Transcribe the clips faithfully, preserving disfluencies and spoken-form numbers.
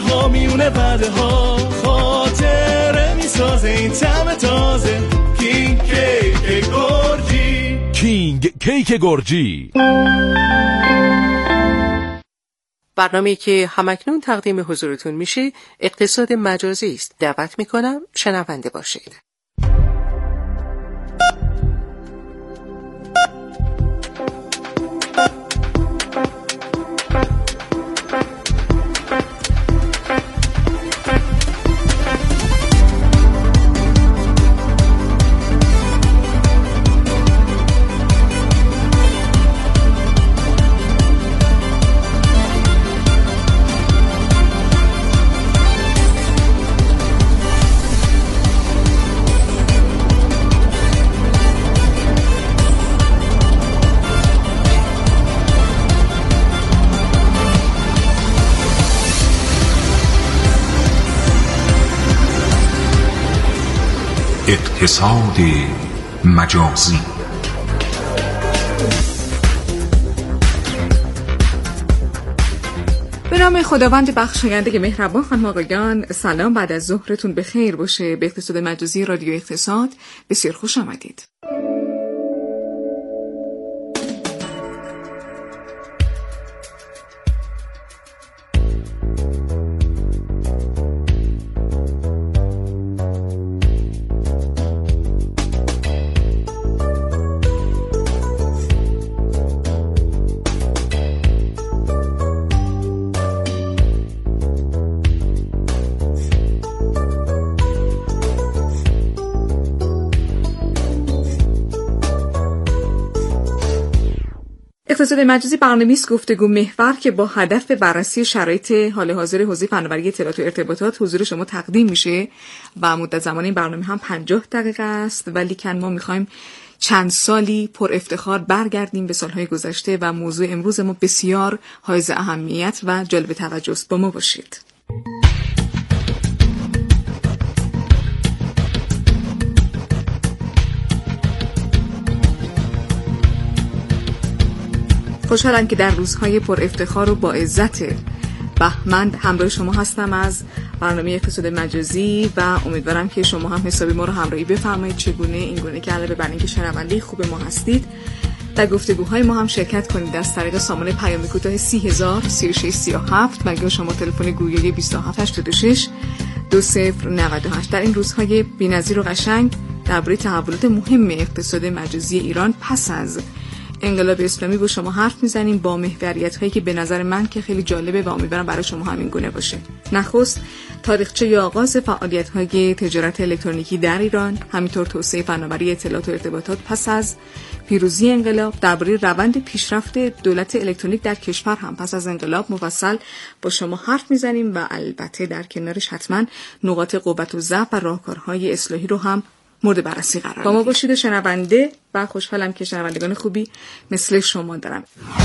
ها میونه وعده ها، خاطره میسازه این طعم تازه. کینگ کیک گرجی، کینگ کیک گرجی، برنامه‌ای که همکنون تقدیم حضورتون میشه اقتصاد مجازی است. دعوت میکنم شنونده باشید. اقتصاد مجازی. به نام خداوند بخشاینده مهربان، خانم آقایان، سلام، بعد از ظهرتون بخیر باشه. به اقتصاد مجازی رادیو اقتصاد بسیار خوش آمدید. اقتصاد مجازی برنامه‌ای گفتگو محور که با هدف بررسی شرایط حال حاضر حوزه فناوری اطلاعات و ارتباطات حضور شما تقدیم میشه و مدت زمان این برنامه هم پنجاه دقیقه است، ولی کن ما میخوایم چند سالی پر افتخار برگردیم به سالهای گذشته و موضوع امروز ما بسیار حائز اهمیت و جلب توجه است. با ما باشید. خوشحالم که در روزهای پر افتخار و با عزت بهمن همراه شما هستم از برنامه اقتصاد مجازی و امیدوارم که شما هم حسابی ما رو همراهی بفرمایید، چگونه این گونه که علاوه بر اینکه شنونده خوب ما هستید در گفتگوهای ما هم شرکت کنید. از طریق سامان پیام کوتاه سی هزار سی و شش سی و هفت و شما تلفن گوگلی بیست و هفت هشتاد و شش دو صفر نود و هشت. در این روزهای بی‌نظیر و قشنگ درباره تحولات مهم اقتصاد مجازی ایران پس از انقلاب اسلامی با شما حرف میزنیم با محوریت هایی که به نظر من که خیلی جالبه و امیدوارم برای شما همین گونه باشه. نخست تاریخچه یا آغاز فعالیت های تجارت الکترونیکی در ایران، همینطور توسعه فناوری اطلاعات و ارتباطات پس از پیروزی انقلاب، درباره روند پیشرفت دولت الکترونیک در کشور هم پس از انقلاب مفصل با شما حرف میزنیم و البته در کنارش حتما نقاط قوت و ضعف و راهکارهای اصلاحی رو هم مورد بررسی قرار با ما باشید. شنونده و خوشحالم که شنوندگان خوبی مثل شما دارم.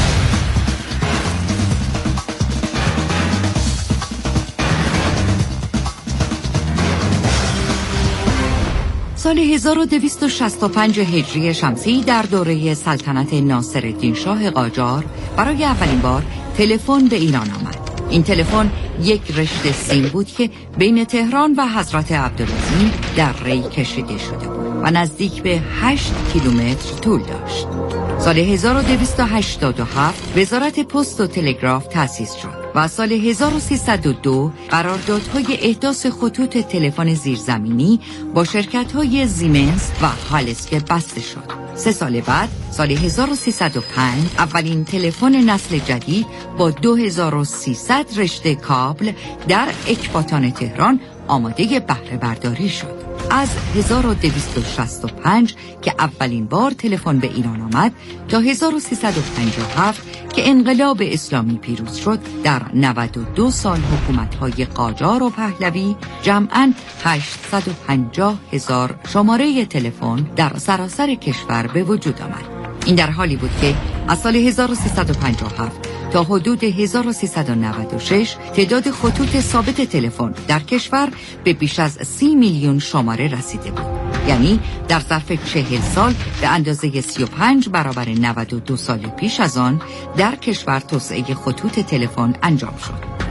سال هزار و دویست و شصت و پنج هجری شمسی در دوره سلطنت ناصرالدین شاه قاجار برای اولین بار تلفن به ایران آمد. این تلفن یک رشته سیم بود که بین تهران و حضرت عبدالعظیم در ری کشیده شده بود و نزدیک به هشت کیلومتر طول داشت. سال هزار و دویست و هشتاد و هفت وزارت پست و تلگراف تأسیس شد و سال هزار و سیصد و دو قراردادهای احداث خطوط تلفن زیرزمینی با شرکت‌های زیمنس و هالسکه بسته شد. سه سال بعد سال هزار و سیصد و پنج اولین تلفن نسل جدید با دو هزار و سیصد رشته کابل در اکباتان تهران آماده بهره برداری شد. از هزار و دویست و شصت و پنج که اولین بار تلفن به ایران آمد تا هزار و سیصد و پنجاه و هفت که انقلاب اسلامی پیروز شد، در نود و دو سال حکومت‌های قاجار و پهلوی جمعاً هشتصد و پنجاه هزار شماره تلفن در سراسر کشور به وجود آمد. این در حالی بود که از سال هزار و سیصد و پنجاه و هفت تا حدود هزار و سیصد و نود و شش تعداد خطوط ثابت تلفن در کشور به بیش از سی میلیون شماره رسیده بود. یعنی در ظرف چهل سال به اندازه سی و پنج برابر نود و دو سال پیش از آن در کشور توسعه خطوط تلفن انجام شد.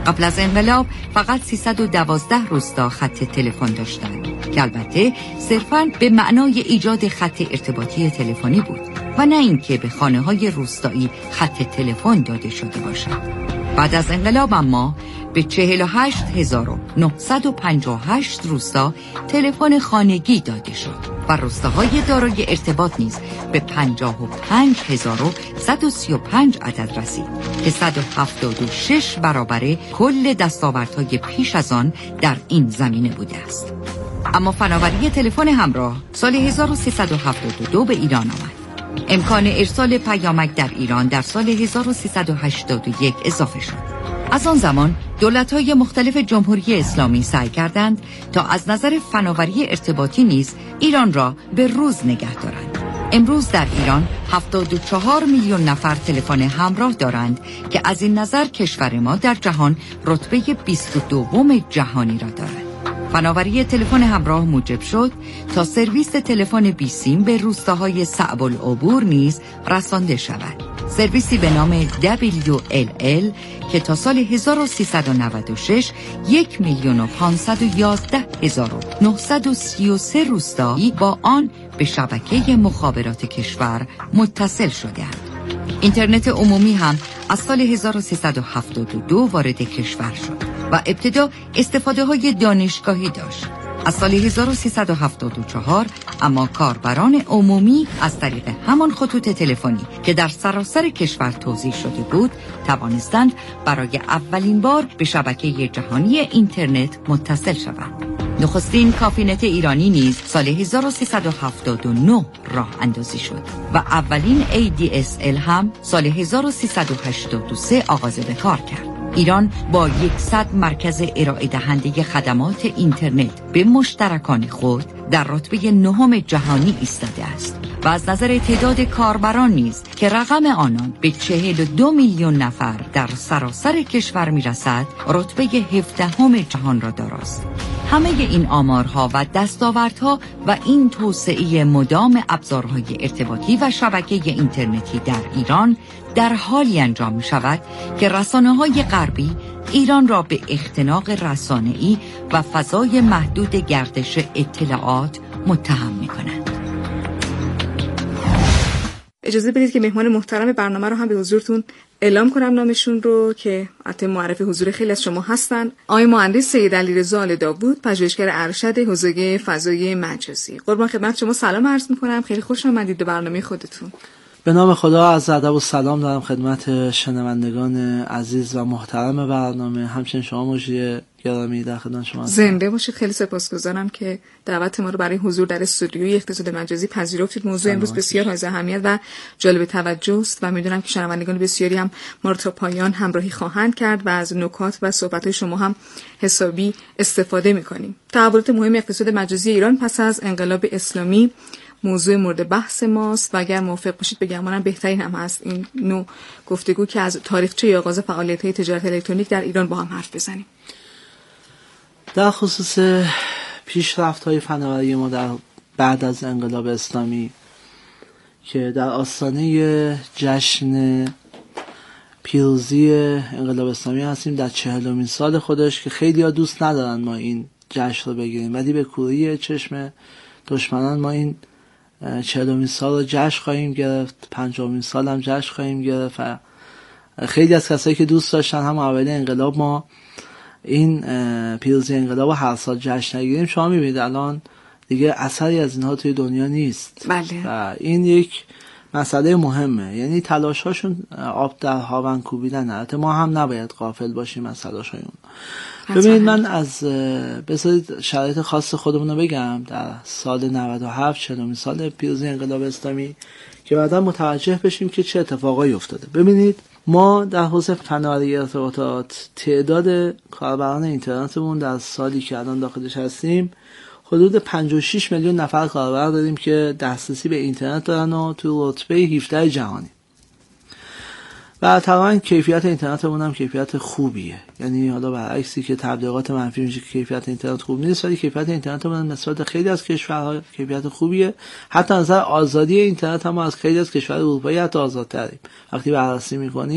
قبل از انقلاب فقط سیصد و دوازده روستا خط تلفن داشتند که البته صرفاً به معنای ایجاد خط ارتباطی تلفنی بود و نه اینکه به خانه‌های روستایی خط تلفن داده شده باشد. بعد از انقلاب اما به چهل و هشت هزار و نهصد و پنجاه و هشت روستا تلفن خانگی داده شد و روستاهای دارای ارتباط نیز به پنجاه و پنج هزار و صد و سی و پنج عدد رسید که صد و هفتاد و شش برابر کل دستاوردهای پیش از آن در این زمینه بوده است. اما فناوری تلفن همراه سال هزار و سیصد و هفتاد و دو به ایران آمد. امکان ارسال پیامک در ایران در سال هزار و سیصد و هشتاد و یک اضافه شد. از آن زمان دولت‌های مختلف جمهوری اسلامی سعی کردند تا از نظر فناوری ارتباطی نیز ایران را به روز نگه دارند. امروز در ایران هفتاد و چهار میلیون نفر تلفن همراه دارند که از این نظر کشور ما در جهان رتبه بیست و دوم جهانی را دارد. فناوری تلفن همراه موجب شد تا سرویس تلفن بی سیم به روستاهای صعب العبور نیز رسانده شود. سرویسی به نام دبلیو ال ال که تا سال هزار و سیصد و نود و شش یک میلیون و پانصد و یازده هزار و نهصد و سی و سه روستایی با آن به شبکه مخابرات کشور متصل شده‌اند. اینترنت عمومی هم از سال هزار و سیصد و هفتاد و دو وارد کشور شد و ابتدا استفاده های دانشگاهی داشت. از سال هزار و سیصد و هفتاد و چهار اما کاربران عمومی از طریق همان خطوط تلفنی که در سراسر کشور توزیع شده بود توانستند برای اولین بار به شبکه جهانی اینترنت متصل شوند. نخستین کافینت ایرانی نیز سال هزار و سیصد و هفتاد و نه راه اندازی شد و اولین ای دی اس ال هم سال هزار و سیصد و هشتاد و سه آغاز به کار کرد. ایران با صد مرکز ارائه دهنده خدمات اینترنت به مشترکان خود در رتبه نهم جهانی ایستاده است و از نظر تعداد کاربران نیز که رقم آنان به چهل و دو میلیون نفر در سراسر کشور میرسد رتبه هفدهم جهان را داراست. همه این آمارها و دستاوردها و این توسعه مدام ابزارهای ارتباطی و شبکه اینترنتی در ایران در حالی انجام می شود که رسانه‌های غربی ایران را به اختناق رسانه‌ای و فضای محدود گردش اطلاعات متهم می کنند. اجازه بدید که مهمان محترم برنامه رو هم به حضورتون اعلام کنم نامشون رو که البته معرف حضور خیلی از شما هستن. آقای مهندس سید علیرضا آل داوود، پژوهشگر ارشد حوزه فضای مجازی. قربان خدمت شما سلام عرض می‌کنم. خیلی خوش آمدید به برنامه خودتون. به نام خدا از ادب و سلام دارم خدمت شنوندگان عزیز و محترم برنامه. همچنین شما مجری گرامی در خدمت شما هستم. زنده باشید. خیلی سپاسگزارم که دعوت ما رو برای حضور در استودیوی اقتصاد مجازی پذیرفتید. موضوع امروز بسیار حائز اهمیت و جالب توجه است و میدونم که شنوندگان بسیاری هم ما رو تا پایان همراهی خواهند کرد و از نکات و صحبت‌های شما هم حسابی استفاده می‌کنیم. تحولات مهم اقتصاد مجازی ایران پس از انقلاب اسلامی موضوع مورد بحث ماست و اگر موافق باشید بگمانم بهترین هم هست این نوع گفتگو که از تاریخچه آغاز فعالیت‌های تجارت الکترونیک در ایران با هم حرف بزنیم. در خصوص پیشرفت‌های فناوری ما در بعد از انقلاب اسلامی که در آستانه جشن پیروزی انقلاب اسلامی هستیم در چهلمین سال خودش که خیلی ها دوست ندارن ما این جشن رو بگیریم، ولی به کوری چشم دشمنان ما این چهلمین سال رو جشن خواهیم گرفت، پنجمین سال هم جشن خواهیم گرفت. خیلی از کسایی که دوست داشتن هم اول انقلاب ما این پیروزی انقلاب رو هر سال جشن نگیریم، شما میبینید الان دیگه اثری از اینها توی دنیا نیست. بله. و این یک مسئله مهمه، یعنی تلاش هاشون آب در هاون کوبیدن. البته ما هم نباید غافل باشیم از تلاش های اون. ببینید من از بذارید شرایط خاص خودمون رو بگم. در سال نود و هفت چهلمین سال پیروزی انقلاب اسلامی که بعدا متوجه بشیم که چه اتفاقایی افتاده. ببینید ما در حوزه فناوری ارتباطات تعداد کاربران اینترنتمون در سالی که الان داخلش هستیم حدود پنجاه و شش میلیون نفر کاربر داریم که دسترسی به اینترنت دارن و تو رتبه هفده جهانی. و طبعا کیفیت اینترنتمون هم کیفیت خوبیه، یعنی حالا برعکسی که تبلیغات منفی میشه که کیفیت اینترنت خوب نیست، ولی کیفیت اینترنتمون نسبت خیلی از کشورها کیفیت خوبیه. حتی از نظر آزادی اینترنت هم از خیلی از کشورهای اروپایی حتی آزادتریم وقتی بررسی میکنیم.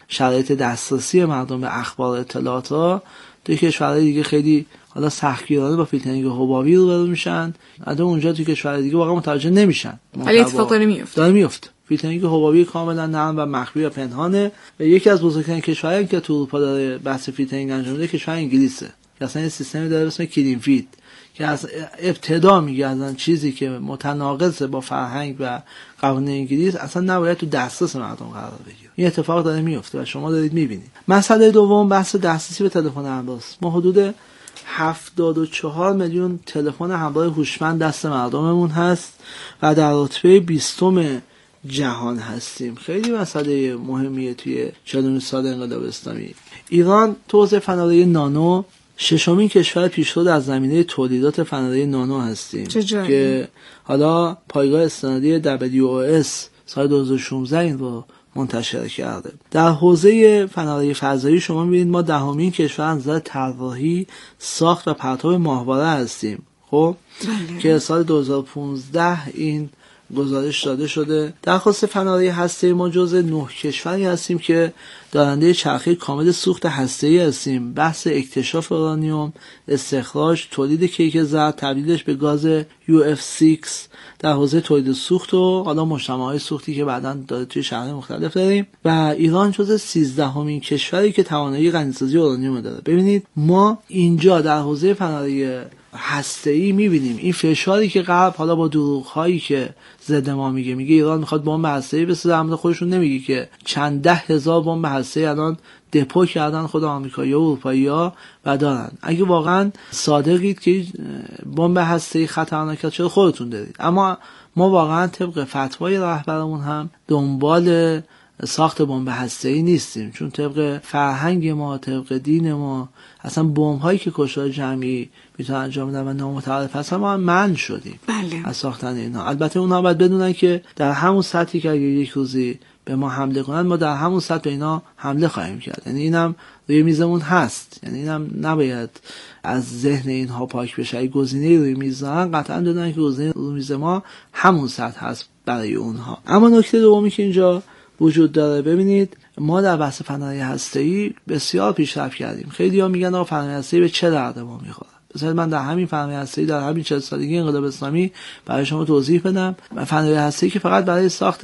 شرایط دسترسی مردم به اخبار اطلاعات ها توی کشورهای دیگه خیلی حالا سختگیرانه با فیلترینگ حبابی روبرو میشن، بعد اونجا توی کشورهای دیگه واقعا متوجه نمیشن. ولی اتفاق داره میفته. داره میفته. فیلترینگ حبابی کاملا نرم و مخفی و پنهانه و یکی از بزرگترین کشورهایی که تو اروپا داره بحث فیلترینگ انجام میده کشور انگلیسه که اصلا این سیستمی داره به اسم کلین فیت که از ابتدا میگه از چیزی که متناقض با فرهنگ و قوانین انگلیس اصلا نباید تو دسترس مردم قرار بگیره. این اتفاق داره میفته و شما دارید میبینید. مسئله دوم بحث دسترسی به تلفن همراه. ما حدود هفتاد و چهار میلیون تلفن همراه هوشمند دست مردممون هست و در رتبه بیستم جهان هستیم. خیلی مسئله مهمیه توی چهلمین سال انقلاب اسلامی. ایران تو حوزه فناوری نانو ششمین کشور پیشرو در زمینه تولیدات فناوری نانو هستیم که حالا پایگاه استنادی دبلیو او اس سال دو هزار و شانزده این رو منتشر کرده. در حوزه فناوری فضایی شما می‌بینید ما دهمین کشور از نظر طراحی، ساخت و پرتاب ماهواره هستیم. خب بله. که سال دو هزار و پانزده این گزارش داده شده. در خصوص فناوری هسته‌ای ما جزو نه کشوری هستیم که دارنده چرخه کامل سوخت هسته‌ای هستیم. بحث اکتشاف اورانیوم، استخراج، تولید کیک زرد، تبدیلش به گاز یو اف شش در حوزه تولید سوخت و حالا مجتمع‌های سوختی که بعداً داره توی شهرهای مختلف داریم و ایران جزو سیزدهمین کشوری که توانایی غنی‌سازی اورانیوم داره. ببینید ما اینجا در حوزه فناوری هسته‌ای می‌بینیم این فشاری که غرب حالا با دروغ‌هایی که ضد ما میگه میگه ایران میخواد بمب هسته‌ای بسازه، اما خودشون نمیگه که چند ده هزار بمب هسته‌ای الان دپو کردن خود آمریکایی‌ها و اروپایی‌ها و دارن. اگه واقعا صادقید که بمب هسته‌ای خطرناکه چرا خودتون دارید؟ اما ما واقعا طبق فتوای رهبرمون هم دنبال ساخت بمب هسته‌ای نیستیم، چون طبق فرهنگ ما، طبق دین ما اصلا بمب هایی که کشتار جمعی میتونه انجام بدن و نامتعارف هستن ما منع شدیم بله. از ساختن اینا. البته اونها باید بدونن که در همون سطحی که اگه یک روزی به ما حمله کنن ما در همون سطح به اینا حمله خواهیم کرد. یعنی اینم روی میزمون هست، یعنی اینم نباید از ذهن اینها پاک بشه. اگه گزینه‌ای روی میز دارن قطعا بدونن که گزینه روی میز ما همون سطح هست برای اونها. اما نکته دومی که اینجا وجود داره، ببینید ما در بحث فناوری هسته‌ای بسیار پیشرفت کردیم. خیلی‌ها میگن آقا فناوری هسته‌ای به چه درد ما میخوره؟ مثلا من در همین فناوری هسته‌ای در همین چهل سالگی انقلاب اسلامی برای شما توضیح بدم. فناوری هسته‌ای که فقط برای ساخت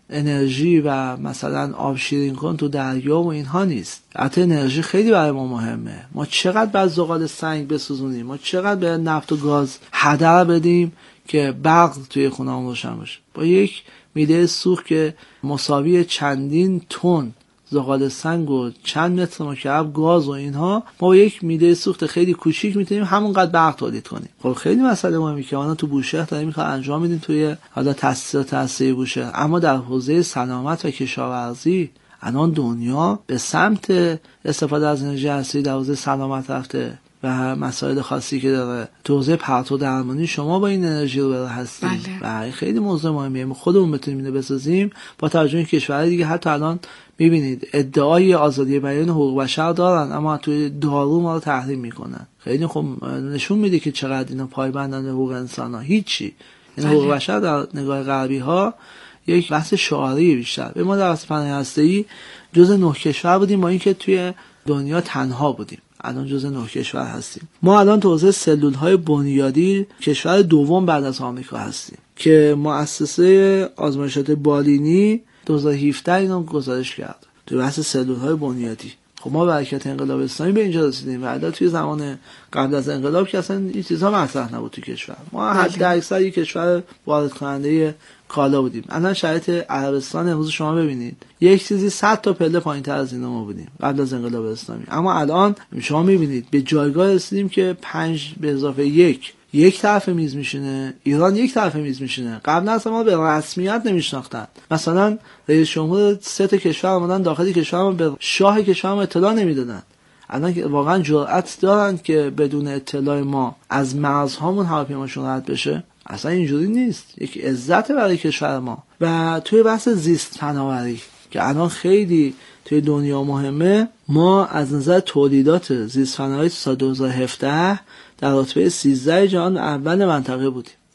انرژی و مثلا آب شیرین کن تو دریا و اینها نیست. حتی انرژی خیلی برای ما مهمه. ما چقدر بعد زغال سنگ بسوزونیم، ما چقدر به نفت و گاز هدر بدیم که برق توی خونه‌مون روشن باشه. با یک میله سوخت که مساوی چندین تن زغال سنگ و چند متر مکعب گاز و اینها، ما با یک میله سوخت خیلی کوچیک میتونیم همونقدر برق تولید کنیم. خب خیلی مسئله مهمه که ما تو بوشهر داریم این کار انجام میدیم توی حالا تاسیسات هسته‌ای بوشهر. اما در حوزه سلامت و کشاورزی الان دنیا به سمت استفاده از انرژی هسته‌ای در حوزه سلامت رفته و مسائل خاصی که داره. تو حوزه پرتو درمانی شما با این انرژی رو برای هستیم بله. و خیلی موضوع مهمیه. ما خودمون بتونیم اینو بسازیم با توجه به کشورهای دیگه. حتی الان میبینید ادعای آزادی بیان حقوق بشر دارن اما توی دارو ما رو تحریم میکنن. خیلی خب نشون میده که چقدر اینا پایبندن به حقوق انسان ها. هیچی. این حقوق بشر در نگاه غربی ها یک بحث شعاری بیشتر. به ما در فناوری هسته‌ای جزء نه کشور بودیم با اینکه توی دنیا تنها بودیم. الان جزء نه کشور هستیم. ما الان تو حوزه سلول‌های بنیادی کشور دوم بعد از آمریکا هستیم که مؤسسه آزمایشات بالینی دو هزار و هفده اینو گزارش کرد تو بحث سلول‌های بنیادی. خب ما برکت انقلاب اسلامی به اینجا رسیدیم و البته توی زمان قبل از انقلاب که اصلا این چیزها مطرح نبود تو کشور. ما حد اکثر یک کشور وارد کننده کالا بودیم. الان شرایط عربستان امروز شما ببینید یک چیزی صد تا پله پایین‌تر از اینا ما بودیم قبل از انقلاب اسلامی. اما الان شما می‌بینید به جایگاه رسیدیم که پنج به اضافه یک یک طرف میز میشینه، ایران یک طرف میز میشینه. قبلا اصلا ما به رسمیت نمیشناختن. مثلا رئیس جمهور سه تا کشور اومدن داخل کشور ما به شاه کشور ما اطلاع نمیدادن. الان واقعا جرأت دارن که بدون اطلاع ما از مرزهامون هواپیماشون رد بشه. اصلا اینجوری نیست. یک عزت برای کشور ما. و توی بحث زیست فناوری که الان خیلی توی دنیا مهمه، ما از نظر تولیدات زیست فناوری سال دو هزار و هفده در رتبه سیزده جهان اول منطقه بودیم.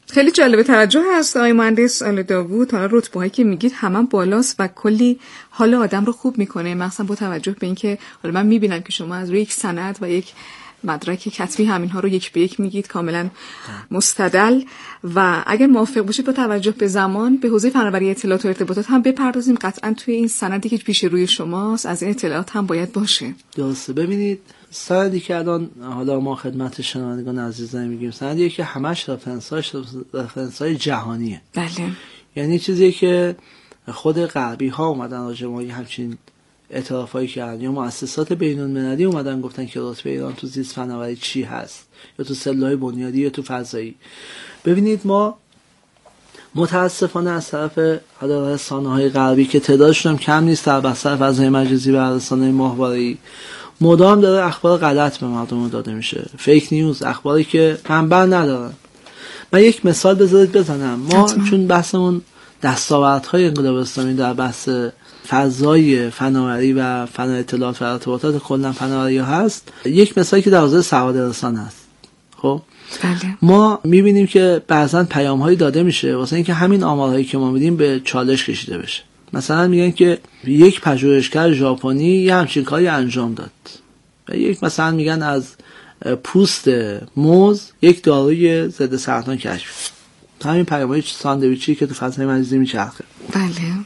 خیلی جالب توجه هست آقای مهندس آل داوود. حالا رتبه‌هایی که میگید همه بالاست و کلی حال آدم رو خوب میکنه، مثلا با توجه به اینکه حالا من میبینم که شما از روی یک سند و یک مدرک کتبی همینها رو یک به یک میگید، کاملا مستدل. و اگر موافق باشید با توجه به زمان به حوزه فناوری اطلاعات و ارتباطات هم بپردازیم. قطعا توی این سندی که پیش روی شماست از این اطلاعات هم باید باشه. درسته. ببینید سندی که الان حالا ما خدمت شنوندگان عزیزان میگیم سندیه که همش رفرنس‌هاش رفرنس‌های جهانیه. بله. یعنی چیزی که خود غربی ها اومدن راجع به همچین اعترافایی کردن یا مؤسسات بین‌المللی اومدن گفتن که رتبه ایران تو زیست فناوری چی هست، یا تو سلاح بنیادی یا تو فضایی. ببینید ما متاسفانه از طرف حالا رسانه‌های غربی که تعدادشون هم کم نیست در بستر فضای مجازی و رسانه‌های ماهواره‌ای، مدام داره اخبار غلط به مردم داده میشه، فیک نیوز، اخباری که منبع ندارن. من یک مثال بذارید بزنم. ما حتما. چون بحثمون دستاوردهای انقلاب اسلامی در بحث فضای فناوری و فن اطلاعات و ارتباطات کلا فناوری هست، یک مثالی که در حوزه سواد رسانه هست. خب بله. ما میبینیم که بعضا پیام‌هایی داده میشه واسه اینکه همین آمارهایی که ما میدیم به چالش کشیده بشه. مثلا میگن که یک پژوهشگر ژاپنی یه همچین کاری انجام داد، و یک مثلا میگن از پوست موز یک داروی ضد سرطان کشف. همین پیام‌های ساندویچی که تو فضای مجازی میچرخه. بله.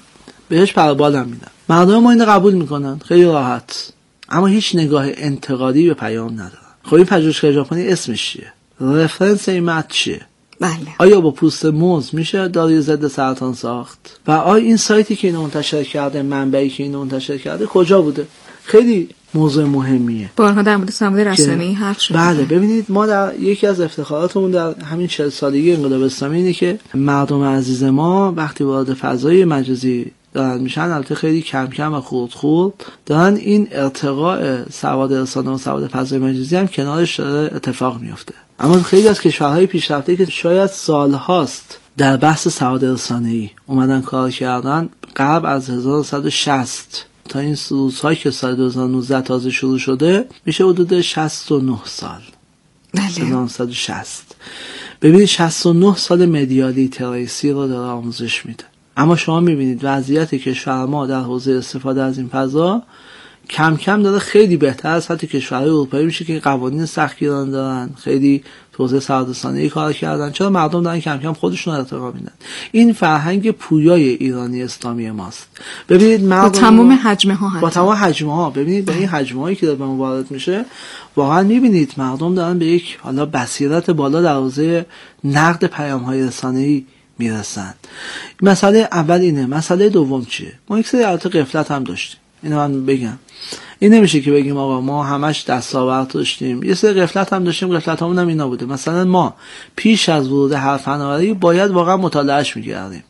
بهش پروبال هم میدن. مردم ما اینو قبول میکنن خیلی راحت، اما هیچ نگاه انتقادی به پیام ندارن. خب این پژوهشگر ژاپنی اسمش چیه؟ رفرنس این متن چیه؟ بله. آیا با پوست موز میشه داروی ضد سرطان ساخت؟ و آیا این سایتی که اینو منتشر کرده، منبعی که اینو منتشر کرده کجا بوده؟ خیلی موضوع مهمیه. بارها در مورد سماد رسانه‌ای حرف شده. بله. ببینید ما در یکی از افتخاراتمون در همین چهل سالگی انقلاب اسلامی اینه که مردم عزیز ما وقتی وارد فضای مجازی دارن میشن، البته خیلی کم کم و خورد خورد دارن این ارتقاء سواد رسانه و سواد فضای مجازی هم کنارش داره اتفاق میفته. اما خیلی از کشورهای پیشرفته که شاید سالهاست در بحث سواد رسانه‌ای اومدن کار کردن، قبل از هزار و نهصد و شصت تا این روزهایی که سال دو هزار و نوزده تازه شروع شده میشه حدود شصت و نه سال. بله. هزار و نهصد و شصت. ببینید شصت و نه سال مدیا لیترسی رو داره آموزش میده. اما شما میبینید وضعیت کشور ما در حوزه استفاده از این فضا کم کم داره خیلی بهتر از حتی کشورهای اروپایی میشه که قوانین سختگیرانه دارن، خیلی تو حوزه سوادرسانی کار کردن. چرا مردم دارن کم کم خودشون ارتقا میدن. این فرهنگ پویای ایرانی اسلامی ماست. ببینید مردم با تمام حجمه ها با تمام حجمه ها ببینید به این حجمه هایی که داره به ما وارد میشه، واقعا میبینید مردم دارن به یک حالا بصیرت بالا در حوزه نقد پیام های رسانه‌ای میرسن. مسئله اول اینه. مسئله دوم چیه؟ ما یک سری البته غفلت هم داشتیم. اینو من بگم. این نمیشه که بگیم آقا ما همش دستاورد داشتیم. یه سری غفلت هم داشتیم. غفلتامون هم اینا بوده. مثلا ما پیش از ورود هر فناوری باید واقعا مطالعهش می‌کردیم.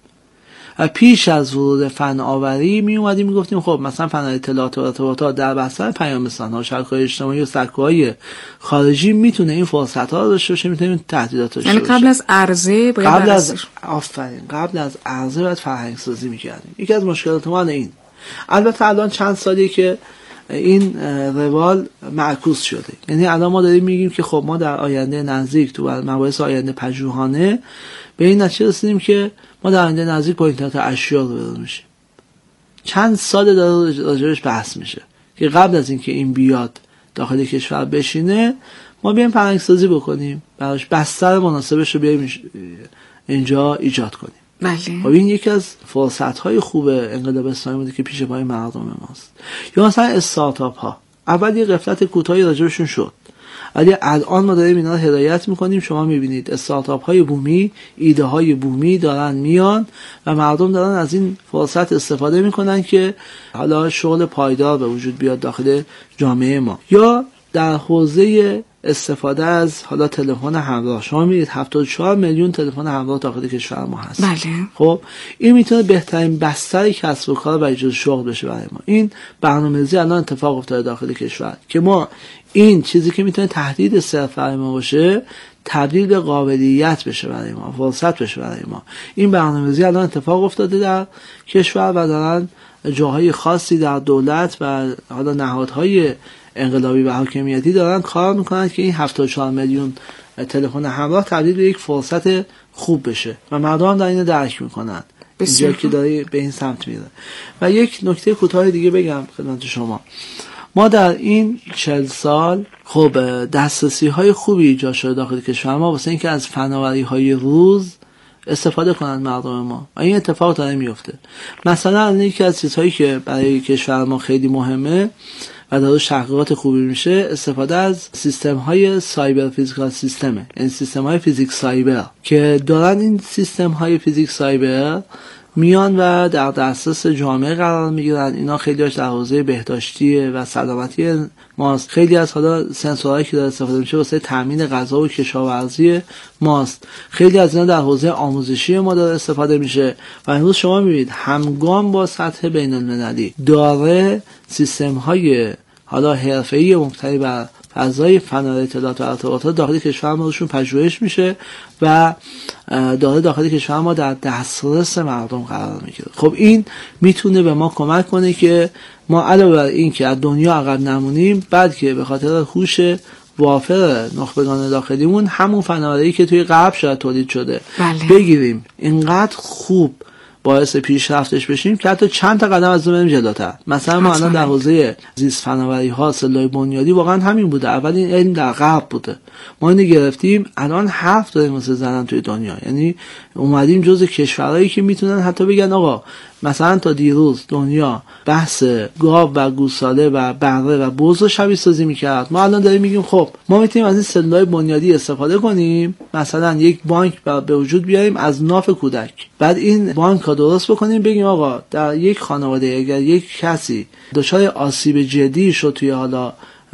و پیش از ورود فناوری می اومدیم میگفتیم خب مثلا فن اطلاعات و ارتباطات در بحث‌های پیام رسانه‌ها، شبکه‌های اجتماعی و سکوهای خارجی میتونه این فرصت‌ها رو داشته باشه، میتونه تهدیدات داشته باشه. یعنی قبل از عرضه باید قبل از آفرین قبل از عرضه باید فرهنگ سازی می‌کردیم. یکی از مشکلات ما این. البته الان چند سالی که این روال معکوس شده. یعنی الان ما داریم میگیم که خب ما در آینده نزدیک تو مباحث آینده پژوهانه به این نتیجه رسیدیم که ما در آینده نزدیک با اینترنت اشیا روبرو میشیم. چند سال داره راجعش بحث میشه که قبل از اینکه این بیاد داخل کشور بشینه ما بیایم فرهنگ سازی بکنیم، براش بستر مناسبش رو بیایم اینجا ایجاد کنیم. بله. خب این یکی از فرصت‌های خوب انقلاب اسلامی بوده که پیش پای مردم ماست. یا مثلا استارتاپ ها اول یه غفلت کوتاهی راجعشون شد، ولی الان ما داریم اینا رو هدایت میکنیم. شما میبینید استارتاپ های بومی، ایده های بومی دارن میان و مردم دارن از این فرصت استفاده میکنن که حالا شغل پایدار به وجود بیاد داخل جامعه ما. یا در حوزه استفاده از حالا تلفن همراه، شما می‌بینید هفتاد و چهار میلیون تلفن همراه داخل کشور ما هست. بله. خب این میتونه بهترین بستر کسب و کار و ایجاد شغل بشه برای ما. این برنامه‌ریزی الان اتفاق افتاده داخل کشور که ما این چیزی که میتونه تهدید صرف برای ما باشه تبدیل به قابلیت بشه برای ما، فرصت بشه برای ما. این برنامه‌ریزی الان اتفاق افتاده در کشور و دارن جاهای خاصی در دولت و حالا نهادهای انقلابی و حاکمیتی دارن کار میکنن که این هفتاد و چهار میلیون تلفن همراه تبدیل به یک فرصت خوب بشه و مردم در اینو درک میکنن اینجا که داره به این سمت میره. و یک نکته کوتاه دیگه بگم خدمت شما، ما در این چهل سال خب دسترسی های خوبی ایجاد شده داخل کشور ما واسه اینکه از فناوری های روز استفاده کنند مردم ما و این اتفاق داره میفته. مثلا یکی از چیزهایی که برای کشور ما خیلی مهمه و داره تحقیقات خوبی میشه استفاده از سیستم های سایبر فیزیکال سیستمه، یعنی سیستم های فیزیک سایبر که دارن این سیستم های فیزیک سایبر میان و در دسترس جامعه قرار میگیرن. اینا خیلی هاش در حوزه بهداشتی و سلامتی ماست، خیلی از حالا سنسورهایی که داره استفاده میشه واسه تامین غذا و کشاورزی ماست، خیلی از اینا در حوزه آموزشی ما داره استفاده میشه. و امروز شما میبینید همگام با سطح بین المللی داره سیستم های حالا حرفه‌ای مبتنی بر فضای فناوری اطلاعات و ارتباطات داخل کشور ما روشون پژوهش میشه و داره داخل کشور ما در دسترس مردم قرار میگیره. خب این میتونه به ما کمک کنه که ما علاوه بر این که از دنیا عقب نمونیم، بعد که به خاطر هوش وافر نخبگان داخلیمون همون فناوری که توی غرب شاید تولید شده بله. بگیریم اینقدر خوب باعث پیشرفتش بشیم که حتی چند تا قدم از اون بریم جلوتر. مثلا ما الان در حوزه زیست فناوری ها سلول بنیادی واقعا همین بوده، اول این علم در غرب بوده، ما اینو گرفتیم الان حرف داریم واسه زدن توی دنیا، یعنی اومدیم جزو کشورهایی که میتونن حتی بگن آقا مثلا تا دیروز دنیا بحث گاو و گوساله و بره و بز رو شبیه سازی میکرد، ما الان داریم میگیم خب ما میتونیم از این سلولای بنیادی استفاده کنیم، مثلا یک بانک به وجود بیاریم از ناف کودک، بعد این بانک رو درست بکنیم، بگیم آقا در یک خانواده اگر یک کسی دچار آسیب جدی شد توی حالا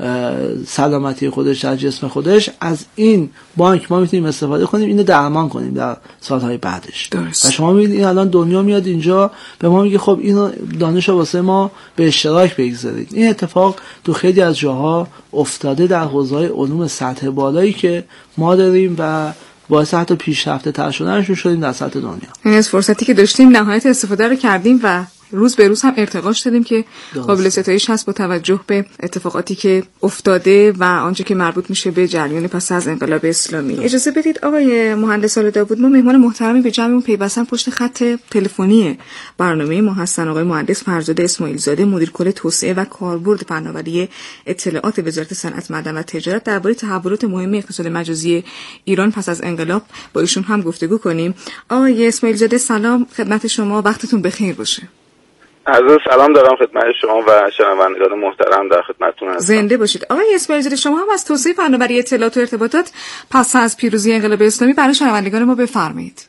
سلامتی خودش در جسم خودش، از این بانک ما میتونیم استفاده کنیم اینو درمان کنیم در سالهای بعدش. درست. و شما میبینید این الان دنیا میاد اینجا به ما میگه خب اینو دانش واسه ما به اشتراک بگذارید. این اتفاق تو خیلی از جاها افتاده در حوزه‌های علوم سطح بالایی که ما داریم و باعث حتی پیشرفته تر شدنشون شدیم در سطح دنیا. یعنی از فرصتی که داشتیم نهایت استفاده رو کردیم و روز به روز هم ارتقاش دادیم که قابل ستایش هست با توجه به اتفاقاتی که افتاده و آنچه که مربوط میشه به جریان پس از انقلاب اسلامی. اجازه بدید آقای مهندس آل‌داوود، ما مهمان محترمی به جمعمون پیوستن پشت خط تلفنی برنامه ما هستن آقای مهندس فرزاد اسماعیل زاده، مدیر کل توسعه و کاربرد فناوری اطلاعات وزارت صنعت، معدن و تجارت. درباره تحولات مهم اقتصاد مجازی ایران پس از انقلاب با ایشون هم گفتگو کنیم. آقای اسماعیل زاده سلام خدمت شما، وقتتون بخیر باشه. عرض سلام دارم خدمت شما و شنوندگان محترم، در خدمتتون هستم. زنده باشید. آقای اسماعیل زاده شما هم از توسعه فناوری اطلاعات و ارتباطات پس از پیروزی انقلاب اسلامی برای شنوندگان ما بفرمایید.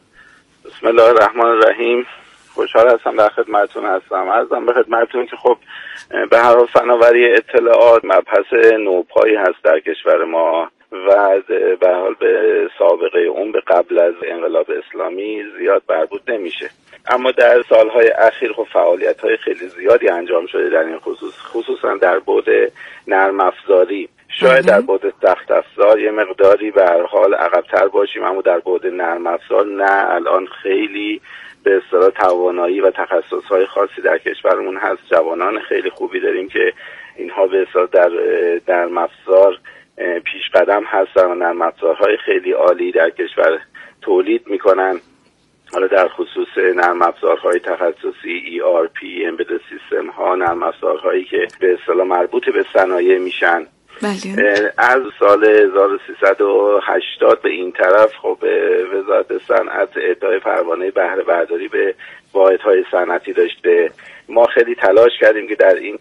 بسم الله الرحمن الرحیم. خوشحال هستم در خدمتتون هستم. عرضم به خدمتتون که خب به هر حال فناوری اطلاعات مبحث نوپایی هست در کشور ما و به حال به سابقه اون به قبل از انقلاب اسلامی زیاد مربوط نمیشه، اما در سالهای اخیر خب فعالیت‌های خیلی زیادی انجام شده در این خصوص، خصوصا در بعد نرم افزاری. شاید در بعد سخت افزار یه مقداری به هر حال عقب‌تر باشیم، اما در بعد نرم افزار نه، الان خیلی به اصطلاح توانایی و تخصص‌های خاصی در کشورمون هست. جوانان خیلی خوبی داریم که اینها به اصطلاح در نرم افزار پیش قدم هستن و نرم افزارهای خیلی عالی در کشور تولید میکنن. حالا در خصوص نرم افزارهای تخصصی ای آر پی، امبدد سیستم ها، نرم افزارهایی که به اصطلاح مربوط به صنایع میشن. بله. از سال هزار و سیصد و هشتاد به این طرف خب وزارت صنعت اعطای پروانه بهره برداری به واحدهای صنعتی داشته. ما خیلی تلاش کردیم که در این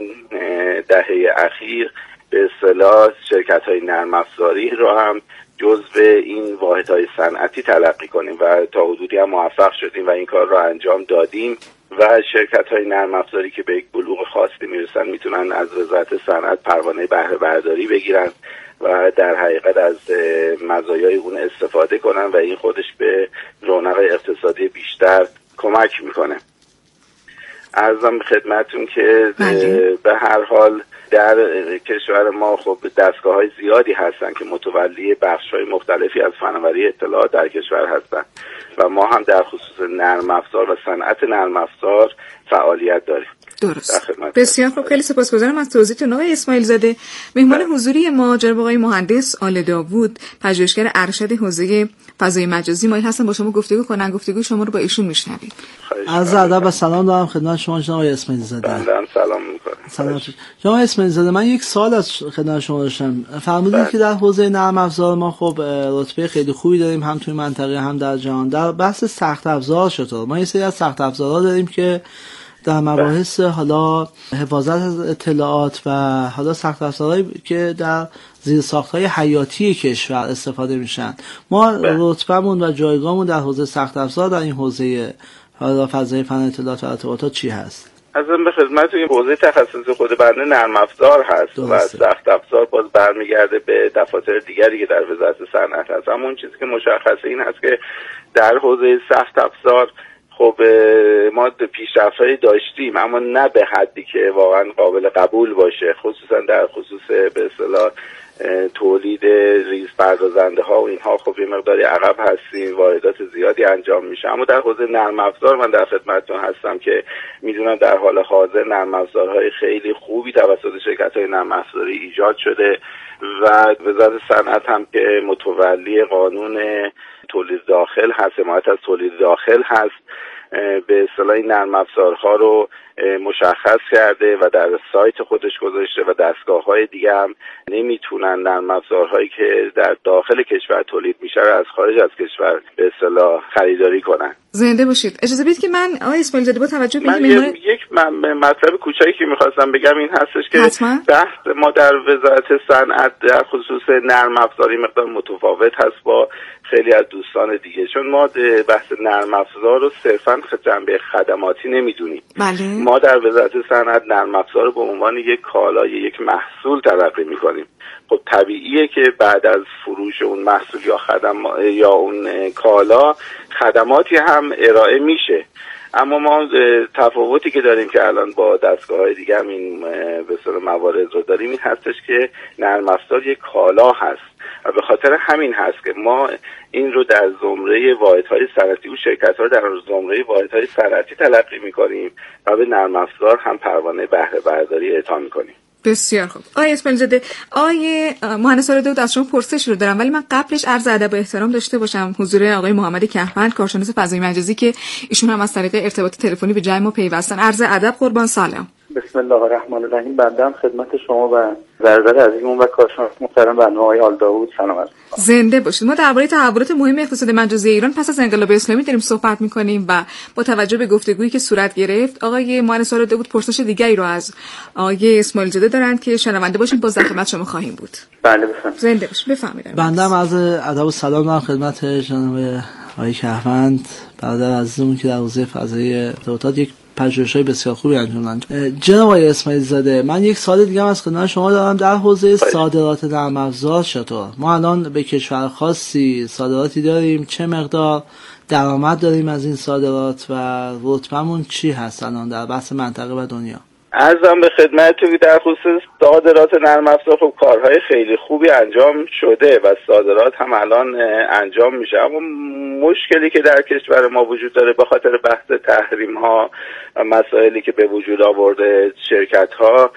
دهه اخیر به اصطلاح شرکت‌های نرم افزاری رو هم جزو این واحدهای صنعتی تلقی کنیم و تا حدودی هم موفق شدیم و این کار رو انجام دادیم و شرکت‌های نرم افزاری که به یک بلوغ خاصی میرسن میتونن از وزارت صنعت پروانه بهره برداری بگیرن و در حقیقت از مزایای اون استفاده کنن و این خودش به رونق اقتصادی بیشتر کمک میکنه. عرضم خدمتون که به هر حال در کشور ما خب دستگاه‌های زیادی هستن که متولی بخش‌های مختلفی از فناوری اطلاعات در کشور هستن و ما هم در خصوص نرم افزار و صنعت نرم افزار فعالیت داریم. درست. بسیار خوب، خیلی سپاسگزارم از توضیحتون آقای اسماعیل زاده. مهمان حضوری ما جناب آقای مهندس آل داوود، پژوهشگر ارشد حوزه فضای مجازی، مایل هستن با شما گفتگو کنن. گفتگو شما رو با ایشون میشنویم. عرض ادب و سلام دارم خدمت شما جناب آقای اسماعیل زاده. بنده سلام میکنم. سلام جناب اسماعیل زاده، من یک سوال از خدمت شما داشتم. فرمودید که در حوزه نرم افزار ما خب رتبه خیلی خوبی داریم، هم توی منطقه هم در جهان. در بحث سخت افزار چطور؟ ما یه سری از سخت افزارها داریم که در مباحث حالا حفاظت از اطلاعات و حالا سخت افزارهایی که در زیرساخت‌های حیاتی کشور استفاده میشن. ما رتبه‌مون و جایگاهمون در حوزه سخت افزار در این حوزه حالا فضای فن اطلاعات و ارتباطات چی هست؟ از به خدمتتون این حوزه تخصصی خود بنده نرم افزار هست و سخت افزار باز برمیگرده به دفاتر دیگری که در وزارت صنعت هست. اما اون چیزی که مشخصه این هست که در حوزه سخت افزار خب ما پیشرفت‌هایی داشتیم اما نه به حدی که واقعا قابل قبول باشه، خصوصا در خصوص به اصطلاح تولید ریز پردازنده ها و اینها. خب یه مقداری عقب هستیم، واردات زیادی انجام میشه. اما در حوزه نرم افزار من در خدمتتون هستم که میدونم در حال حاضر نرم افزارهای خیلی خوبی توسط شرکت‌های نرم افزاری ایجاد شده و وزارت صنعت هم که متولی قانون تولید داخل هست، حمایت از تولید داخل هست، به اصطلاح این نرم افزارها رو مشخص کرده و در سایت خودش گذاشته و دستگاه‌های دیگه هم نمیتونن نرم افزارهایی که در داخل کشور تولید میشه رو از خارج از کشور به اصطلاح خریداری کنن. زنده باشید. اجازه بدید که من آقای اسماعیل زاده با توجه به این میمونه... یک مطلب کوچکی که میخواستم بگم این هستش که حتما. بحث ما در وزارت صنعت در خصوص نرم افزاری مقدار متفاوت هست با خیلی از دوستان دیگه، چون ما بحث نرم افزار رو صرفاً جنبه خدماتی نمیدونیم. بله. ما در وزارت صنعت نرم افزار رو به عنوان یک کالای یک محصول تلقی میکنیم. خب طبیعیه که بعد از فروش اون محصول یا خدم یا اون کالا خدماتی هم ارائه میشه. اما ما تفاوتی که داریم که الان با دستگاه‌های دیگه هم این به اصطلاح موارد رو داریم این هستش که نرم افزار یک کالا هست و به خاطر همین هست که ما این رو در زمره واحدهای صنعتی و شرکت‌ها رو در زمره واحدهای صنعتی تلقی می‌کنیم و به نرم افزار هم پروانه بهره برداری اعطا می‌کنیم. بسیار خوب. آقای اسماعیل زاده، آقای مهندس آل داوود، از شما پرسش رو دارم، ولی من قبلش عرض ادب و احترام داشته باشم حضور آقای محمد کهمند، کارشناس فضای مجازی که ایشون هم از طریق ارتباط تلفنی به جای ما پیوستن. عرض ادب، قربان، سلام. بسم الله الرحمن الرحیم. بنده هم خدمت شما و برادر عزیزمون و کارشناس محترم بنده آقای آل داوود سلام عرض می‌کنم. زنده باشید. ما درباره تحولات مهم اقتصاد مجازی ایران پس از انقلاب اسلامی داریم صحبت می‌کنیم و با توجه به گفتگویی که صورت گرفت آقای مهندس آل داوود پرسش دیگری رو از آقای اسماعیل زاده دارند که شنونده باشیم، باز در خدمت شما خواهیم بود. بله بفرمایید. زنده باشید. بفرمایید. بنده هم از ادب و سلام دارم خدمت جناب آقای کهمند، برادر عزیزمون که در حوزه فضای ارتباطات یک پژوهش‌های بسیار خوبی انجام دادن. جناب آقای اسماعیل زاده، من یک سوال دیگه هم از خدمت شما دارم. در حوزه صادرات نرم افزار چطور؟ ما الان به کشور خاصی صادراتی داریم؟ چه مقدار درآمد داریم از این صادرات و رتبه‌مون چی هست الان در بحث منطقه و دنیا؟ عرضم به خدمتتون در خصوص صادرات نرم افزار خب کارهای خیلی خوبی انجام شده و صادرات هم الان انجام میشه. اما مشکلی که در کشور ما وجود داره به خاطر بحث تحریم ها و مسائلی که به وجود آورده، شرکت ها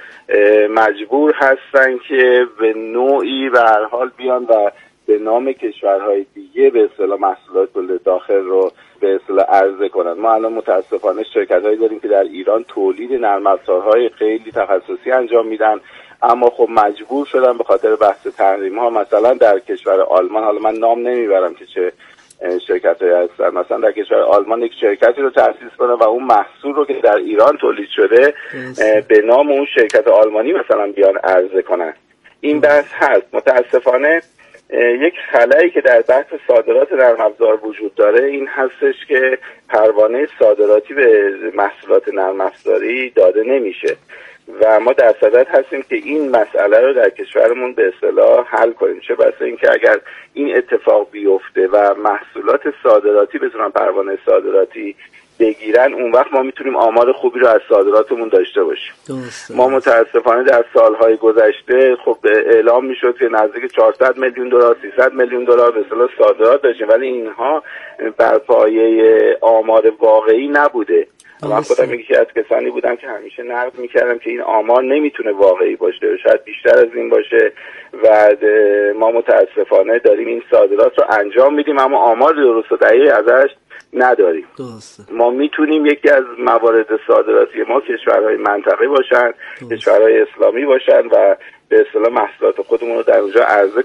مجبور هستن که به نوعی به هر حال بیان و به نام کشورهای دیگه به اصطلاح محصولات تولید داخل رو به اصطلاح عرضه کنن. ما الان متاسفانه شرکت‌هایی داریم که در ایران تولید نرم افزارهای خیلی تخصصی انجام میدن، اما خب مجبور شدن به خاطر بحث تحریم ها مثلا در کشور آلمان، حالا من نام نمیبرم که چه شرکت‌هایی هستن، مثلا در کشور آلمان یک شرکتی رو تأسیس کنن و اون محصول رو که در ایران تولید شده به نام اون شرکت آلمانی مثلا بیان عرضه کنن. این بحث هست. متاسفانه یک خلایی که در بحث صادرات نرم افزار وجود داره این هستش که پروانه صادراتی به محصولات نرم افزاری داده نمیشه و ما در صدد هستیم که این مسئله رو در کشورمون به اصطلاح حل کنیم، چه بسا اینکه اگر این اتفاق بیفته و محصولات صادراتی بتونن پروانه صادراتی بگیرن، اون وقت ما میتونیم آمار خوبی رو از صادراتمون داشته باشیم. درسته. ما متاسفانه در سالهای گذشته خب اعلام میشد که نزدیک چهارصد میلیون دلار سیصد میلیون دلار به اصطلاح صادرات داشتیم، ولی اینها بر پایه آمار واقعی نبوده من خودم یکی از کسانی بودم که همیشه نقد میکردم که این آمار نمیتونه واقعی باشه، شاید بیشتر از این باشه و ما متاسفانه داریم این صادرات رو انجام میدیم اما آمار درست و دقیق ازش نداریم. درسته. ما میتونیم یکی از موارد صادراتی ما کشورهای منطقه باشن، کشورهای اسلامی باشن و به اصطلاح محصولات خودمون رو در اونجا عرضه